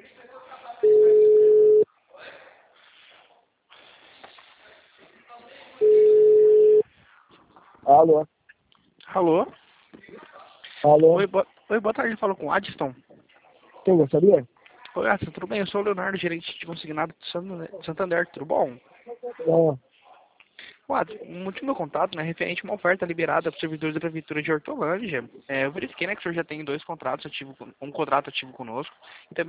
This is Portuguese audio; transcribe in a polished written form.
Alô? Alô? Alô? Oi, boa tarde, eu falo com o Addiston. Quem gostaria? Oi, Addiston, tudo bem? Eu sou o Leonardo, gerente de consignado do Santander, tudo bom? Ah, O Addiston, o motivo do meu contato, né, é referente a uma oferta liberada para os servidores da Prefeitura de Hortolândia. Eu verifiquei, né, que o senhor já tem dois contratos ativos, um contrato ativo conosco, e também